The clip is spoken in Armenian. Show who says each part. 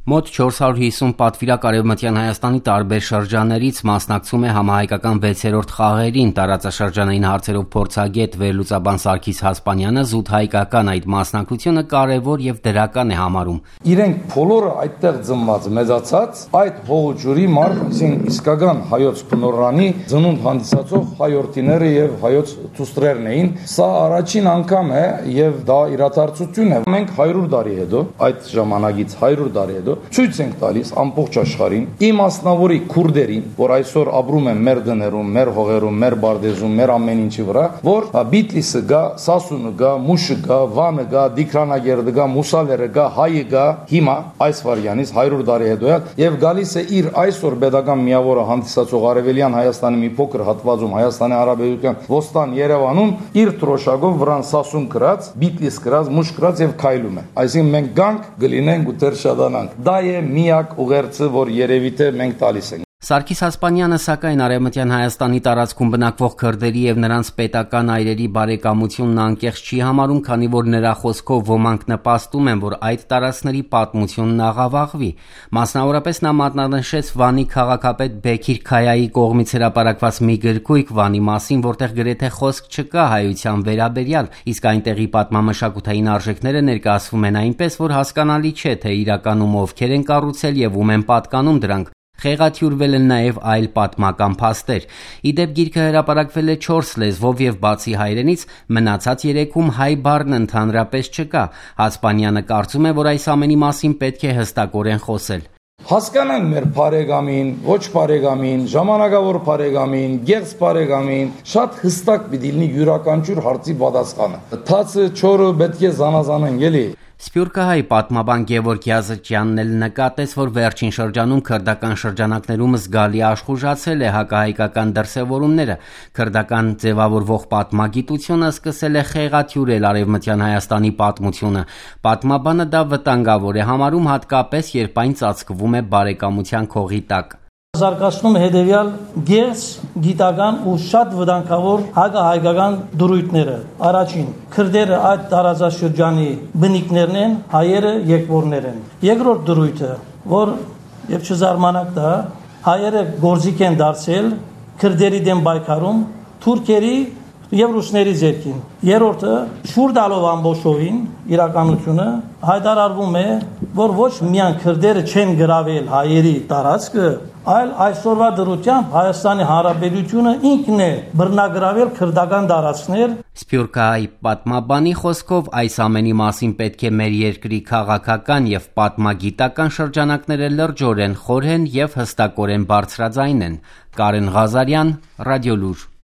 Speaker 1: Մոտ 450 պատվիրակ Արևմտյան Հայաստանի տարբեր շրջաններից մասնակցում է համահայկական 6-րդ խաղերին։ Տարածաշրջանային հարցերով փորձագետ վերլուծաբան Սարգիս Հասպանյանը զուտ հայկական այդ մասնակցությունը կարևոր եւ դրական է համարում։
Speaker 2: Իրենք բոլորը այդտեղ ծնված մեծացած այդ հողջուրի մարդ, իսկական հայոց բնորանի ծնունդ հանդիսացող հայորդիները եւ հայոց դուստրերն էին։ Սա առաջին անգամ է եւ դա իրադարձություն է։ Մենք 100 տարի հետո, այդ ժամանակից 100 տարի հետո ցույց ենք տալիս ամբողջ աշխարհին, իմ մասնավորի քուրդերին, որ այսօր ապրում են մեր դներում, մեր հողերում, մեր բարդեզում, մեր ամեն ինչի վրա, որ Բիտլիսը գա, Սասունը գա, Մուշը գա, Վանը գա, Դիքրանագերդը գա, Մուսալերը գա, Հայը գա, հիմա այս վարյանից 100 տարի հետո եւ գալիս է իր այսօր pedagogan միավորը հանդիսացող Արևելյան Հայաստանի մի փոքր հատվածում Հայաստանի Հարաբերության Ոստան Երևանում իր տրոշակով վրան Սասուն գրած, Բիտլիս գրած, Մուշ գրած եւ քայլում է։ Այսինքն մենք գանք գլինենք ու դեր շադանանք։ Դա է միակ ուղերձը, որ երևի թե մենք տալիս ենք։
Speaker 1: Սարգիս Հասպանյանը սակայն Արևմտյան Հայաստանի տարածքում բնակվող քրդերի եւ նրանց պետական այրերի բարեկամությունն անկեղծ չի համարում, քանի որ նրա խոսքով ոմանք նպաստում են, որ այդ տարածքների պատմությունն աղավաղվի։ Մասնավորապես նա մատնանշեց Վանի քաղաքապետ Բեքիր Քայայի կողմից հրապարակված մի գրքույկ Վանի մասին, որտեղ գրեթե խոսք չկա հայության վերաբերյալ, իսկ այնտեղի պատմամշակութային արժեքները ներկայացվում են այնպես, որ հասկանալի չէ, թե իրականում ովքեր են կառուցել եւ ում են պատկանում դրանք։ Խեղաթյուրվել են նաև այլ պատմական փաստեր։ Իդեպ գիրքը հրապարակվել է 4 լեզվով եւ բացի հայերենից մնացած 3-ում հայ բառն ընդհանրապես չկա։ Հասպանյանը կարծում է, որ այս ամենի մասին պետք է հստակորեն խոսել։
Speaker 2: Հասկանանք մեր բարեկամին, ոչ բարեկամին, ժամանակավոր բարեկամին, գեղձ բարեկամին, շատ հստակ պիտի լինի յուրաքանչյուր հարցի պատասխանը։ Թացը չորը պետք է զանազանեն, էլի։
Speaker 1: Սփյուռքահայ պատմաբան Գևորգ Յազычյանն էլ նկատեց, որ վերջին շրջանում քրդական շրջանակներում զգալի աշխուժացել է հակահայկական դրսևորումները։ Քրդական ձևավորվող պատմագիտությունը սկսել է խեղաթյուրել Արևմտյան Հայաստանի պատմությունը։ Պատմաբանը դա վտանգավոր է համարում, հատկապես երբ այն ծածկվում է բարեկամության քողի տակ։
Speaker 3: Զարգացնում հետևյալ գեղձ, գիտական ու շատ վտանգավոր հակահայկական դրույթները։ Առաջին, քրդերը այդ տարածաշրջանի բնիկներն են, հայերը եկվորներ են։ Երկրորդ դրույթը, որ եւ չզարմանաք դա, հայերը գործիք են դարձել քրդերի դեմ պայքարում, թուրքերի եւ ռուսների ձեռքին։ Երրորդը, շուր տալով ամբողջովին իրականությունը հայտարարվում է, որ ոչ միայն քրդերը չեն գրավել հայերի տարածքը, այլ այսօրվա դրությամբ Հայաստանի Հանրապետությունը ինքն է բռնագրավել քրդական տարածքներ։
Speaker 1: Սփյուռքահայ պատմաբանի խոսքով այս ամենի մասին պետք է մեր երկրի քաղաքական եւ պատմագիտական շրջանակները լրջորեն խորհեն եւ հստակորեն բարձրաձայնեն։ Կարեն Ղազարյան, Ռադիոլուր։